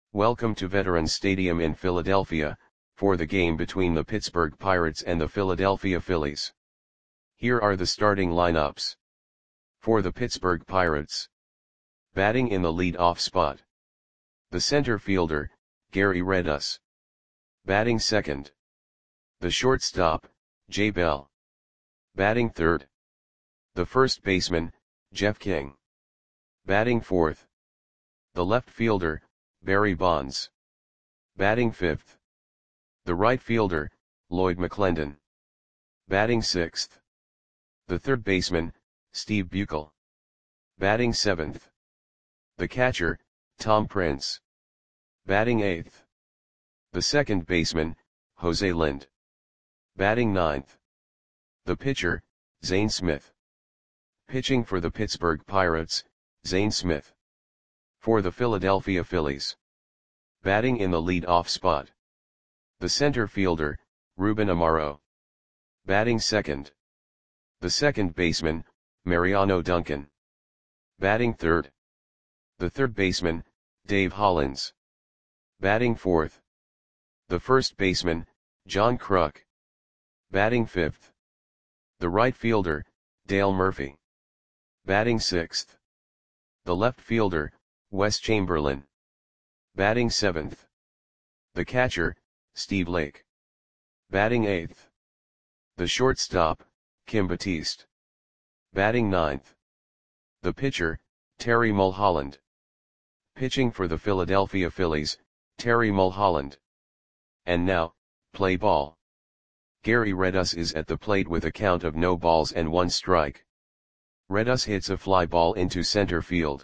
Welcome to Veterans Stadium in Philadelphia, for the game between the Pittsburgh Pirates and the Philadelphia Phillies. Here are the starting lineups. For the Pittsburgh Pirates. Batting in the lead-off spot. The center fielder, Gary Redus. Batting second. The shortstop, Jay Bell. Batting third. The first baseman, Jeff King. Batting fourth. The left fielder, Barry Bonds. Batting fifth. The right fielder, Lloyd McClendon. Batting sixth. The third baseman, Steve Buechele. Batting seventh. The catcher, Tom Prince. Batting eighth. The second baseman, Jose Lind. Batting ninth. The pitcher, Zane Smith. Pitching for the Pittsburgh Pirates, Zane Smith. For the Philadelphia Phillies. Batting in the lead-off spot. The center fielder, Ruben Amaro. Batting second. The second baseman, Mariano Duncan. Batting third. The third baseman, Dave Hollins. Batting fourth. The first baseman, John Kruk. Batting fifth. The right fielder, Dale Murphy. Batting sixth. The left fielder, Wes Chamberlain. Batting seventh. The catcher, Steve Lake. Batting eighth. The shortstop, Kim Batiste. Batting ninth. The pitcher, Terry Mulholland. Pitching for the Philadelphia Phillies, Terry Mulholland. And now, play ball. Gary Redus is at the plate with a count of no balls and one strike. Redus hits a fly ball into center field.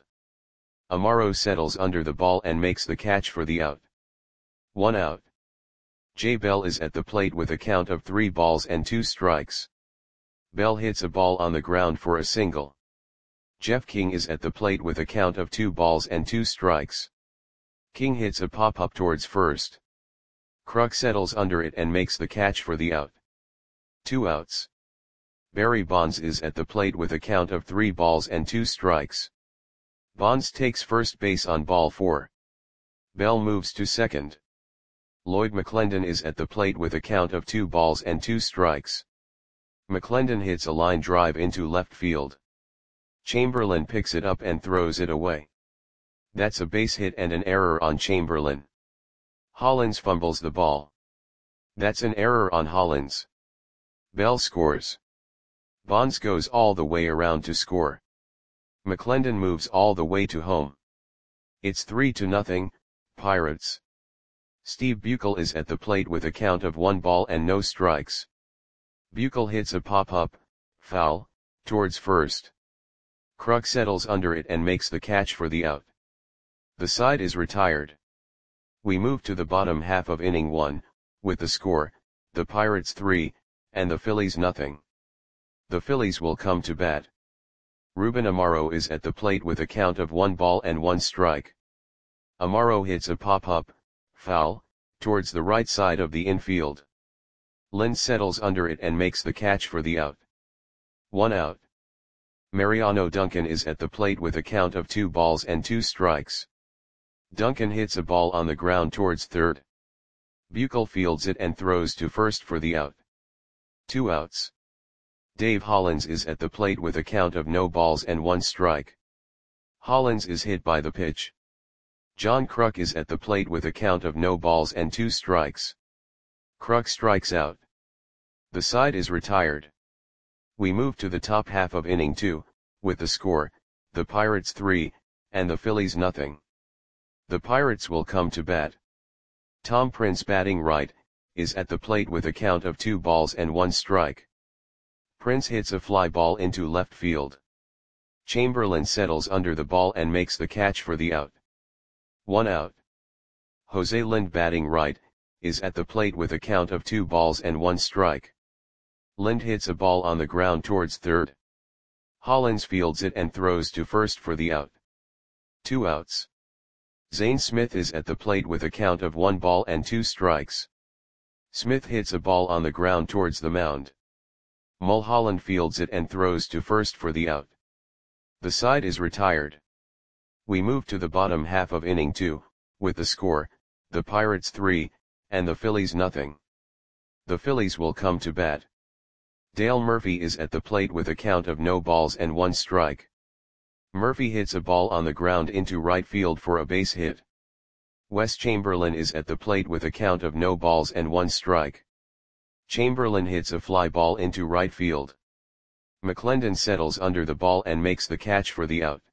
Amaro settles under the ball and makes the catch for the out. 1 out. Jay Bell is at the plate with a count of 3 balls and 2 strikes. Bell hits a ball on the ground for a single. Jeff King is at the plate with a count of 2 balls and 2 strikes. King hits a pop-up towards first. Kruk settles under it and makes the catch for the out. 2 outs. Barry Bonds is at the plate with a count of 3 balls and 2 strikes. Bonds takes first base on ball 4. Bell moves to second. Lloyd McClendon is at the plate with a count of 2 balls and 2 strikes. McClendon hits a line drive into left field. Chamberlain picks it up and throws it away. That's a base hit and an error on Chamberlain. Hollins fumbles the ball. That's an error on Hollins. Bell scores. Bonds goes all the way around to score. McClendon moves all the way to home. It's 3-0, Pirates. Steve Buechele is at the plate with a count of 1 ball and no strikes. Buechele hits a pop-up, foul, towards first. Kruk settles under it and makes the catch for the out. The side is retired. We move to the bottom half of inning 1, with the score, the Pirates 3, and the Phillies nothing. The Phillies will come to bat. Ruben Amaro is at the plate with a count of 1 ball and 1 strike. Amaro hits a pop-up, foul, towards the right side of the infield. Lind settles under it and makes the catch for the out. 1 out. Mariano Duncan is at the plate with a count of 2 balls and 2 strikes. Duncan hits a ball on the ground towards third. Buechele fields it and throws to first for the out. 2 outs. Dave Hollins is at the plate with a count of no balls and 1 strike. Hollins is hit by the pitch. John Kruk is at the plate with a count of no balls and 2 strikes. Kruk strikes out. The side is retired. We move to the top half of inning 2, with the score, the Pirates 3, and the Phillies nothing. The Pirates will come to bat. Tom Prince batting right, is at the plate with a count of 2 balls and 1 strike. Prince hits a fly ball into left field. Chamberlain settles under the ball and makes the catch for the out. 1 out. Jose Lind batting right, is at the plate with a count of 2 balls and 1 strike. Lind hits a ball on the ground towards third. Hollins fields it and throws to first for the out. 2 outs. Zane Smith is at the plate with a count of 1 ball and 2 strikes. Smith hits a ball on the ground towards the mound. Mulholland fields it and throws to first for the out. The side is retired. We move to the bottom half of inning 2, with the score, the Pirates 3, and the Phillies nothing. The Phillies will come to bat. Dale Murphy is at the plate with a count of no balls and 1 strike. Murphy hits a ball on the ground into right field for a base hit. Wes Chamberlain is at the plate with a count of no balls and 1 strike. Chamberlain hits a fly ball into right field. McClendon settles under the ball and makes the catch for the out.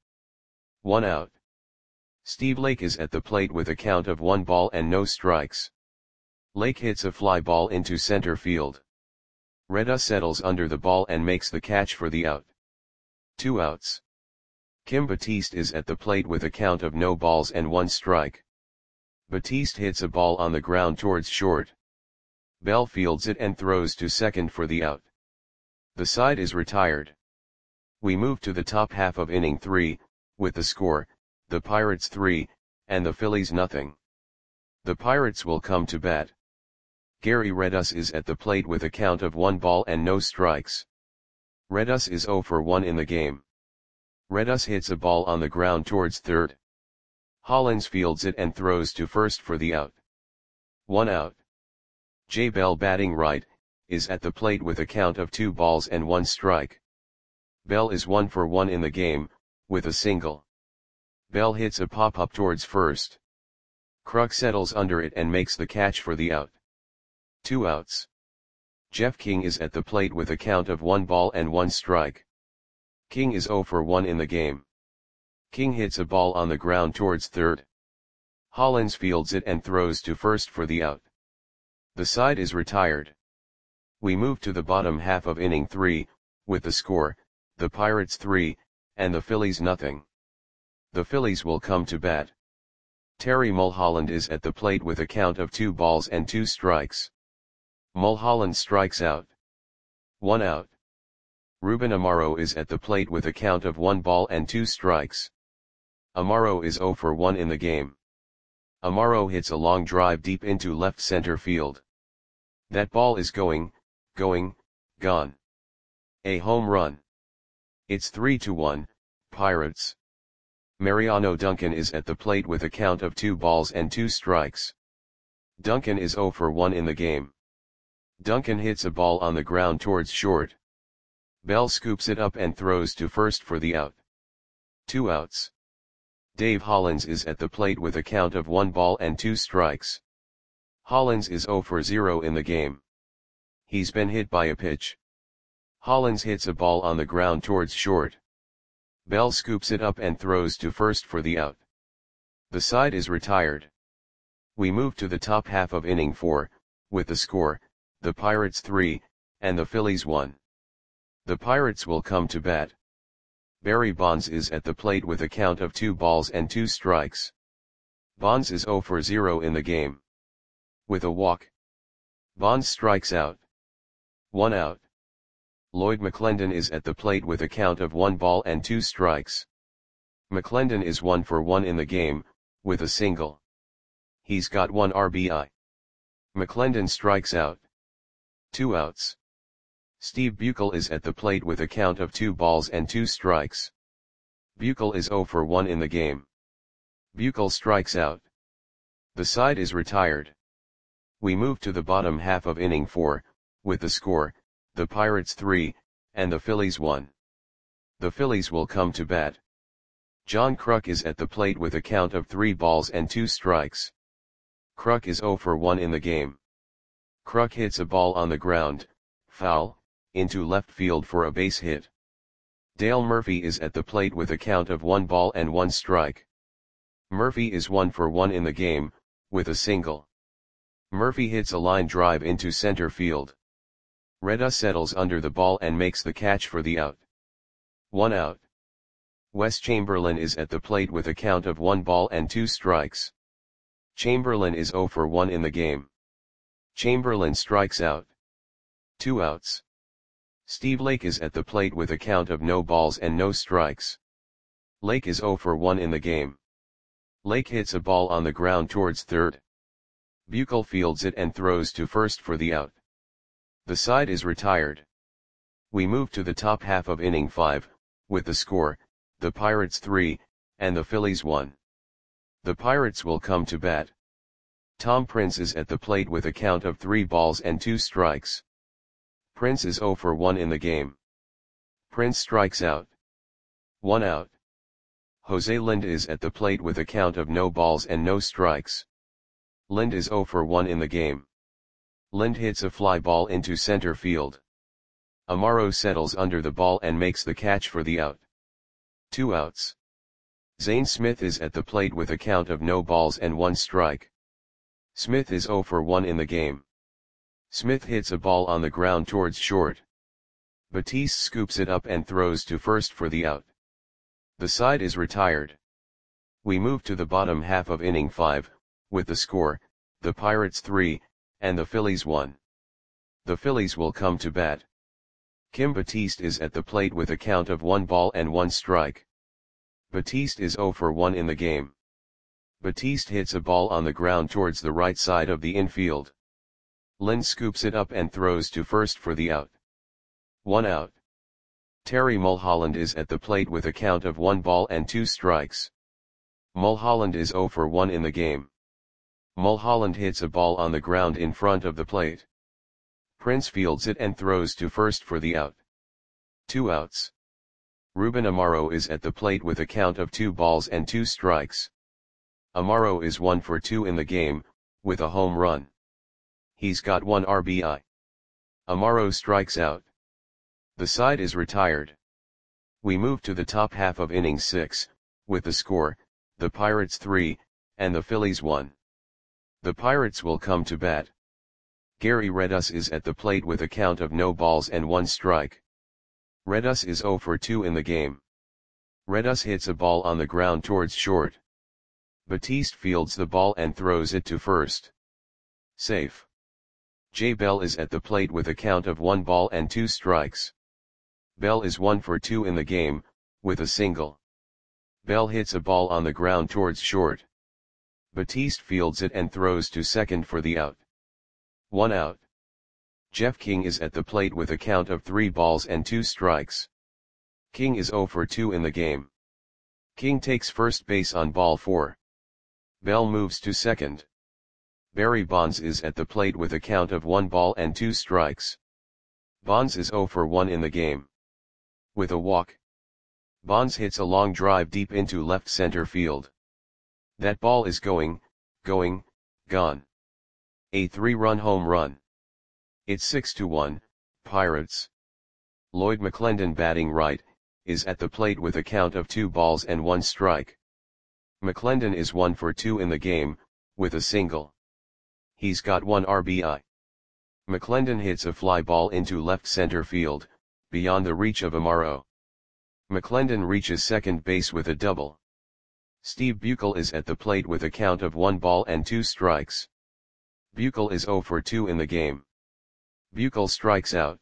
1 out. Steve Lake is at the plate with a count of 1 ball and no strikes. Lake hits a fly ball into center field. Reda settles under the ball and makes the catch for the out. 2 outs. Kim Batiste is at the plate with a count of no balls and 1 strike. Batiste hits a ball on the ground towards short. Bell fields it and throws to second for the out. The side is retired. We move to the top half of inning 3, with the score, the Pirates 3, and the Phillies nothing. The Pirates will come to bat. Gary Redus is at the plate with a count of 1 ball and no strikes. Redus is 0 for 1 in the game. Redus hits a ball on the ground towards third. Hollins fields it and throws to first for the out. 1 out. Jay Bell, batting right, is at the plate with a count of 2 balls and 1 strike. Bell is 1 for 1 in the game, with a single. Bell hits a pop-up towards first. Kruk settles under it and makes the catch for the out. 2 outs. Jeff King is at the plate with a count of 1 ball and 1 strike. King is 0 for 1 in the game. King hits a ball on the ground towards third. Hollins fields it and throws to first for the out. The side is retired. We move to the bottom half of inning 3, with the score, the Pirates 3, and the Phillies nothing. The Phillies will come to bat. Terry Mulholland is at the plate with a count of 2 balls and 2 strikes. Mulholland strikes out. 1 out. Ruben Amaro is at the plate with a count of 1 ball and 2 strikes. Amaro is 0 for 1 in the game. Amaro hits a long drive deep into left center field. That ball is gone. A home run. It's 3-1, Pirates. Mariano Duncan is at the plate with a count of 2 balls and 2 strikes. Duncan is 0 for 1 in the game. Duncan hits a ball on the ground towards short. Bell scoops it up and throws to first for the out. 2 outs. Dave Hollins is at the plate with a count of 1 ball and 2 strikes. Hollins is 0 for 0 in the game. He's been hit by a pitch. Hollins hits a ball on the ground towards short. Bell scoops it up and throws to first for the out. The side is retired. We move to the top half of inning 4, with the score, the Pirates 3, and the Phillies 1. The Pirates will come to bat. Barry Bonds is at the plate with a count of 2 balls and 2 strikes. Bonds is 0 for 0 in the game. With a walk. Bonds strikes out. 1 out. Lloyd McClendon is at the plate with a count of 1 ball and 2 strikes. McClendon is 1 for 1 in the game, with a single. He's got 1 RBI. McClendon strikes out. 2 outs. Steve Buechel is at the plate with a count of 2 balls and 2 strikes. Buechel is 0 for 1 in the game. Buechel strikes out. The side is retired. We move to the bottom half of inning 4, with the score, the Pirates 3, and the Phillies 1. The Phillies will come to bat. John Kruk is at the plate with a count of 3 balls and 2 strikes. Kruk is 0 for 1 in the game. Kruk hits a ball on the ground, foul, into left field for a base hit. Dale Murphy is at the plate with a count of 1 ball and 1 strike. Murphy is 1 for 1 in the game, with a single. Murphy hits a line drive into center field. Reda settles under the ball and makes the catch for the out. 1 out. Wes Chamberlain is at the plate with a count of 1 ball and 2 strikes. Chamberlain is 0 for 1 in the game. Chamberlain strikes out. 2 outs. Steve Lake is at the plate with a count of no balls and no strikes. Lake is 0 for 1 in the game. Lake hits a ball on the ground towards third. Buechel fields it and throws to first for the out. The side is retired. We move to the top half of inning 5, with the score, the Pirates 3, and the Phillies 1. The Pirates will come to bat. Tom Prince is at the plate with a count of 3 balls and 2 strikes. Prince is 0 for 1 in the game. Prince strikes out. 1 out. Jose Lind is at the plate with a count of no balls and no strikes. Lind is 0 for 1 in the game. Lind hits a fly ball into center field. Amaro settles under the ball and makes the catch for the out. 2 outs. Zane Smith is at the plate with a count of no balls and 1 strike. Smith is 0 for 1 in the game. Smith hits a ball on the ground towards short. Batiste scoops it up and throws to first for the out. The side is retired. We move to the bottom half of inning 5, with the score, the Pirates 3, and the Phillies 1. The Phillies will come to bat. Kim Batiste is at the plate with a count of 1 ball and 1 strike. Batiste is 0 for 1 in the game. Batiste hits a ball on the ground towards the right side of the infield. Lind scoops it up and throws to first for the out. 1 out. Terry Mulholland is at the plate with a count of 1 ball and 2 strikes. Mulholland is 0 for 1 in the game. Mulholland hits a ball on the ground in front of the plate. Prince fields it and throws to first for the out. 2 outs. Ruben Amaro is at the plate with a count of 2 balls and 2 strikes. Amaro is 1 for 2 in the game, with a home run. He's got 1 RBI. Amaro strikes out. The side is retired. We move to the top half of inning 6, with the score, the Pirates 3, and the Phillies 1. The Pirates will come to bat. Gary Redus is at the plate with a count of no balls and 1 strike. Redus is 0 for 2 in the game. Redus hits a ball on the ground towards short. Batiste fields the ball and throws it to first. Safe. Jay Bell is at the plate with a count of 1 ball and 2 strikes. Bell is 1 for 2 in the game, with a single. Bell hits a ball on the ground towards short. Batiste fields it and throws to second for the out. 1 out. Jeff King is at the plate with a count of 3 balls and 2 strikes. King is 0 for 2 in the game. King takes first base on ball 4. Bell moves to second. Barry Bonds is at the plate with a count of 1 ball and 2 strikes. Bonds is 0 for 1 in the game. With a walk, Bonds hits a long drive deep into left center field. That ball is gone. A 3-run home run. It's 6-1, Pirates. Lloyd McClendon, batting right, is at the plate with a count of 2 balls and 1 strike. McClendon is 1 for 2 in the game, with a single. He's got 1 RBI. McClendon hits a fly ball into left center field, beyond the reach of Amaro. McClendon reaches second base with a double. Steve Buechel is at the plate with a count of 1 ball and 2 strikes. Buechel is 0 for 2 in the game. Buechel strikes out.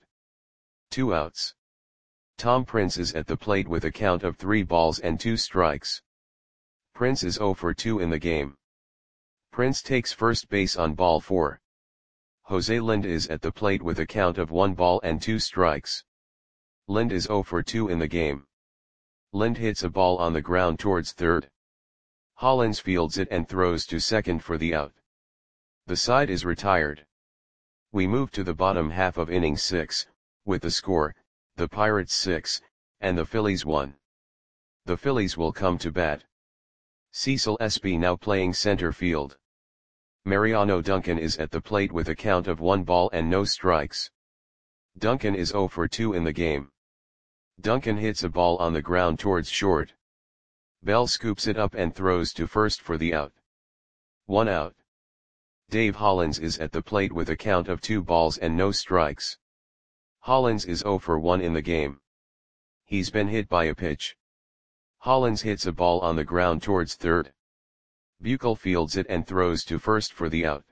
2 outs. Tom Prince is at the plate with a count of 3 balls and 2 strikes. Prince is 0 for 2 in the game. Prince takes first base on ball 4. Jose Lind is at the plate with a count of 1 ball and 2 strikes. Lind is 0 for 2 in the game. Lind hits a ball on the ground towards third. Hollins fields it and throws to second for the out. The side is retired. We move to the bottom half of inning 6, with the score, the Pirates 6, and the Phillies 1. The Phillies will come to bat. Cecil Espy now playing center field. Mariano Duncan is at the plate with a count of 1 ball and no strikes. Duncan is 0 for 2 in the game. Duncan hits a ball on the ground towards short. Bell scoops it up and throws to first for the out. 1 out. Dave Hollins is at the plate with a count of 2 balls and no strikes. Hollins is 0 for 1 in the game. He's been hit by a pitch. Hollins hits a ball on the ground towards third. Buechel fields it and throws to first for the out.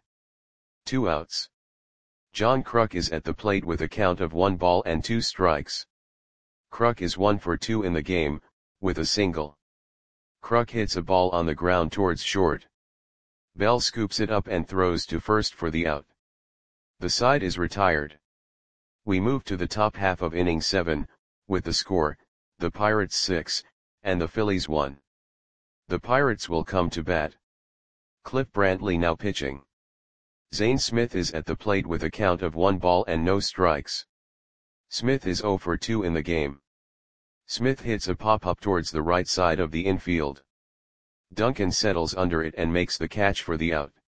2 outs. John Kruk is at the plate with a count of 1 ball and 2 strikes. Kruk is 1 for 2 in the game, with a single. Kruk hits a ball on the ground towards short. Bell scoops it up and throws to first for the out. The side is retired. We move to the top half of inning 7, with the score, the Pirates 6, and the Phillies 1. The Pirates will come to bat. Cliff Brantley now pitching. Zane Smith is at the plate with a count of 1 ball and no strikes. Smith is 0 for 2 in the game. Smith hits a pop-up towards the right side of the infield. Duncan settles under it and makes the catch for the out.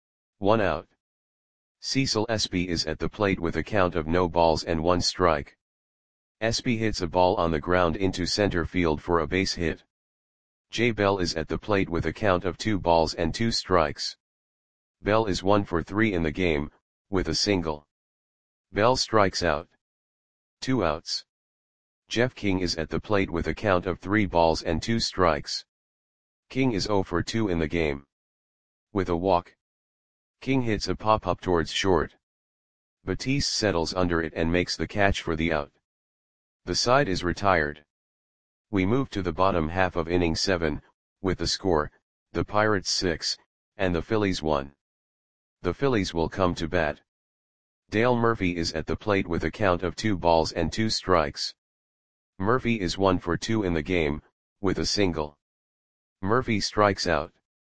1 out. Cecil Espy is at the plate with a count of no balls and 1 strike. Espy hits a ball on the ground into center field for a base hit. Jay Bell is at the plate with a count of 2 balls and 2 strikes. Bell is 1 for 3 in the game, with a single. Bell strikes out. 2 outs. Jeff King is at the plate with a count of 3 balls and 2 strikes. King is 0 for 2 in the game. With a walk. King hits a pop-up towards short. Batiste settles under it and makes the catch for the out. The side is retired. We move to the bottom half of inning 7, with the score, the Pirates 6, and the Phillies 1. The Phillies will come to bat. Dale Murphy is at the plate with a count of 2 balls and 2 strikes. Murphy is 1 for 2 in the game, with a single. Murphy strikes out.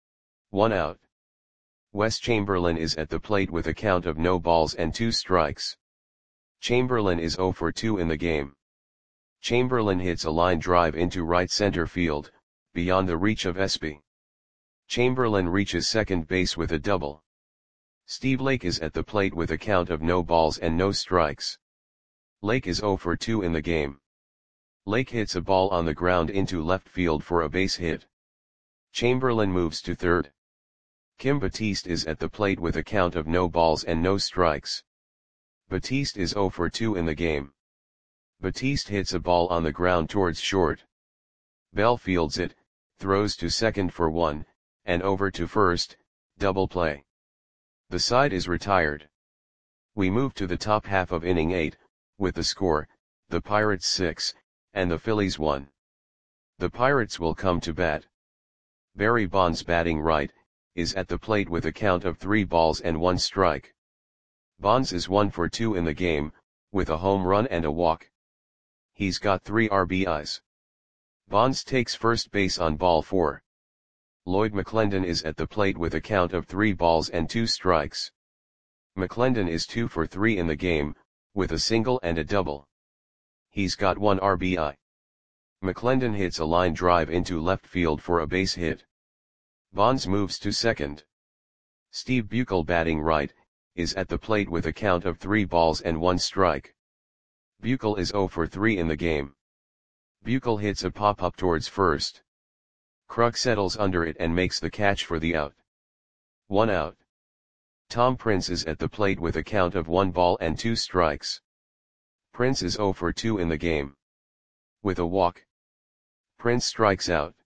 1 out. Wes Chamberlain is at the plate with a count of no balls and 2 strikes. Chamberlain is 0 for 2 in the game. Chamberlain hits a line drive into right center field, beyond the reach of Espy. Chamberlain reaches second base with a double. Steve Lake is at the plate with a count of no balls and no strikes. Lake is 0 for 2 in the game. Lake hits a ball on the ground into left field for a base hit. Chamberlain moves to third. Kim Batiste is at the plate with a count of no balls and no strikes. Batiste is 0 for 2 in the game. Batiste hits a ball on the ground towards short. Bell fields it, throws to second for 1, and over to first, double play. The side is retired. We move to the top half of inning 8, with the score, the Pirates 6, and the Phillies 1. The Pirates will come to bat. Barry Bonds batting right, is at the plate with a count of 3 balls and 1 strike. Bonds is 1 for 2 in the game, with a home run and a walk. He's got 3 RBIs. Bonds takes first base on ball 4. Lloyd McClendon is at the plate with a count of 3 balls and 2 strikes. McClendon is 2 for 3 in the game, with a single and a double. He's got 1 RBI. McClendon hits a line drive into left field for a base hit. Bonds moves to second. Steve Buechel batting right, is at the plate with a count of 3 balls and 1 strike. Buechel is 0 for 3 in the game. Buechel hits a pop-up towards first. Kruk settles under it and makes the catch for the out. 1 out. Tom Prince is at the plate with a count of 1 ball and 2 strikes. Prince is 0 for 2 in the game. With a walk. Prince strikes out.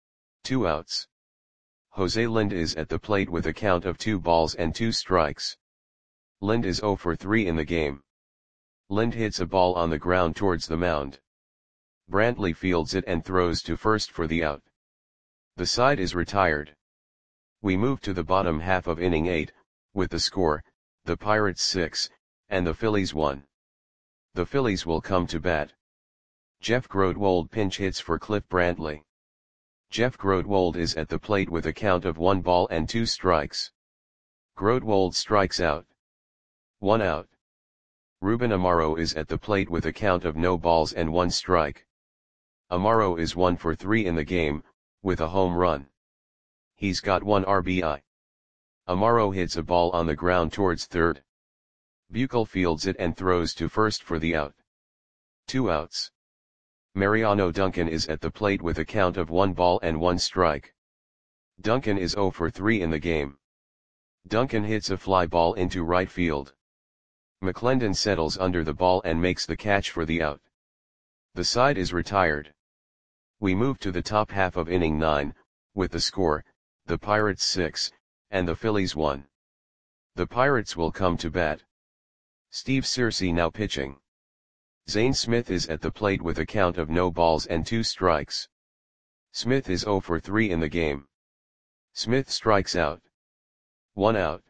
2 outs. Jose Lind is at the plate with a count of 2 balls and 2 strikes. Lind is 0 for 3 in the game. Lind hits a ball on the ground towards the mound. Brantley fields it and throws to first for the out. The side is retired. We move to the bottom half of inning 8, with the score, the Pirates 6, and the Phillies 1. The Phillies will come to bat. Jeff Grotwold pinch hits for Cliff Brantley. Jeff Grotwold is at the plate with a count of 1 ball and 2 strikes. Grotwold strikes out. 1 out. Ruben Amaro is at the plate with a count of no balls and 1 strike. Amaro is 1 for 3 in the game, with a home run. He's got 1 RBI. Amaro hits a ball on the ground towards third. Buechel fields it and throws to first for the out. 2 outs. Mariano Duncan is at the plate with a count of 1 ball and 1 strike. Duncan is 0 for 3 in the game. Duncan hits a fly ball into right field. McClendon settles under the ball and makes the catch for the out. The side is retired. We move to the top half of inning 9, with the score, the Pirates 6, and the Phillies 1. The Pirates will come to bat. Steve Searcy now pitching. Zane Smith is at the plate with a count of no balls and 2 strikes. Smith is 0 for 3 in the game. Smith strikes out. 1 out.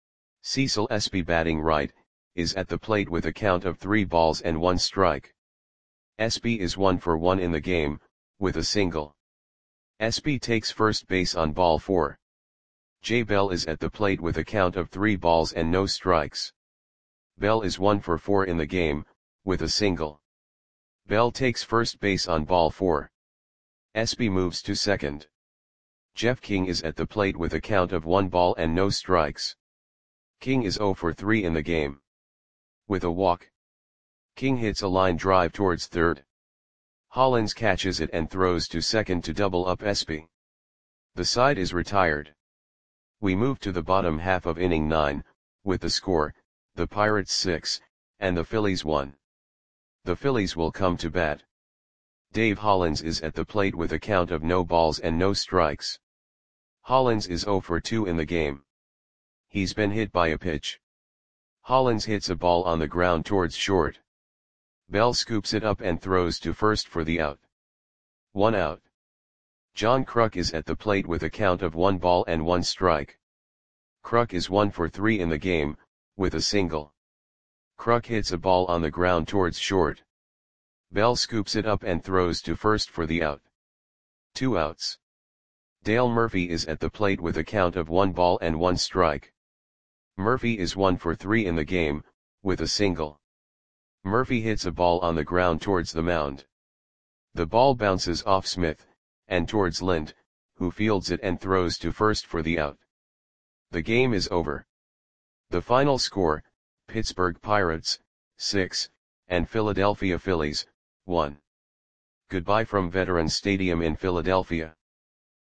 Cecil Espy batting right, is at the plate with a count of 3 balls and 1 strike. Espy is 1 for 1 in the game, with a single. SB takes first base on ball 4. J. Bell is at the plate with a count of 3 balls and no strikes. Bell is 1 for 4 in the game, with a single. Bell takes first base on ball 4. SB moves to second. Jeff King is at the plate with a count of 1 ball and no strikes. King is 0 for 3 in the game. With a walk, King hits a line drive towards third. Hollins catches it and throws to second to double up SB. The side is retired. We move to the bottom half of inning 9, with the score, the Pirates 6, and the Phillies 1. The Phillies will come to bat. Dave Hollins is at the plate with a count of no balls and no strikes. Hollins is 0 for 2 in the game. He's been hit by a pitch. Hollins hits a ball on the ground towards short. Bell scoops it up and throws to first for the out. 1 out. John Kruk is at the plate with a count of 1 ball and 1 strike. Kruk is 1 for 3 in the game, with a single. Kruk hits a ball on the ground towards short. Bell scoops it up and throws to first for the out. 2 outs. Dale Murphy is at the plate with a count of 1 ball and 1 strike. Murphy is 1 for 3 in the game, with a single. Murphy hits a ball on the ground towards the mound. The ball bounces off Smith, and towards Lind, who fields it and throws to first for the out. The game is over. The final score, Pittsburgh Pirates, 6, and Philadelphia Phillies, 1. Goodbye from Veterans Stadium in Philadelphia.